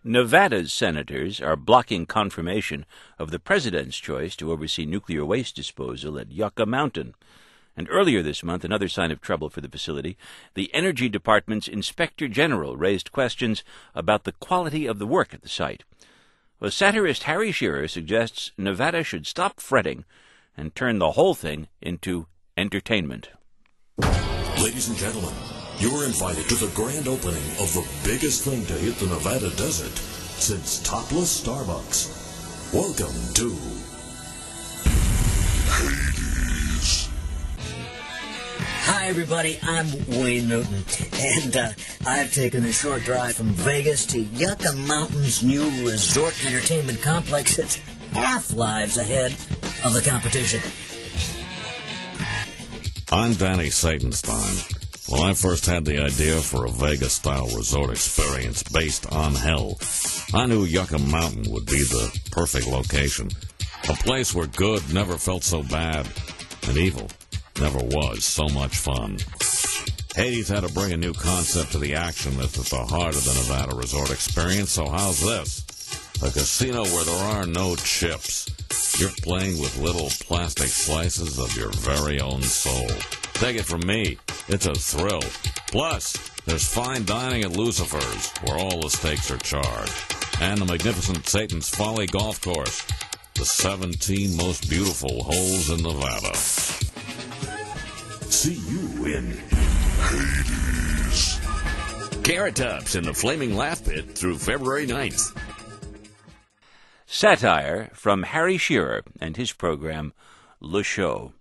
Nevada's senators are blocking confirmation of the president's choice to oversee nuclear waste disposal at Yucca Mountain. And earlier this month, another sign of trouble for the facility, the Energy Department's Inspector General raised questions about the quality of the work at the site. Well, satirist Harry Shearer suggests Nevada should stop fretting and turn the whole thing into entertainment. Ladies and gentlemen, you're invited to the grand opening of the biggest thing to hit the Nevada desert since topless Starbucks. Welcome to Hades. Hi, everybody. I'm Wayne Newton, and I've taken a short drive from Vegas to Yucca Mountain's new resort entertainment complex. It's half lives ahead of the competition. I'm Danny Satanstein. When I first had the idea for a Vegas-style resort experience based on hell, I knew Yucca Mountain would be the perfect location. A place where good never felt so bad, and evil never was so much fun. Hades had to bring a new concept to the action that's at the heart of the Nevada resort experience, so how's this? A casino where there are no chips. You're playing with little plastic slices of your very own soul. Take it from me, it's a thrill. Plus, there's fine dining at Lucifer's, where all the stakes are charged. And the magnificent Satan's Folly Golf Course, the 17 most beautiful holes in Nevada. See you in Hades. Carrot Tops in the Flaming Laugh Pit through February 9th. Satire from Harry Shearer and his program, Le Show.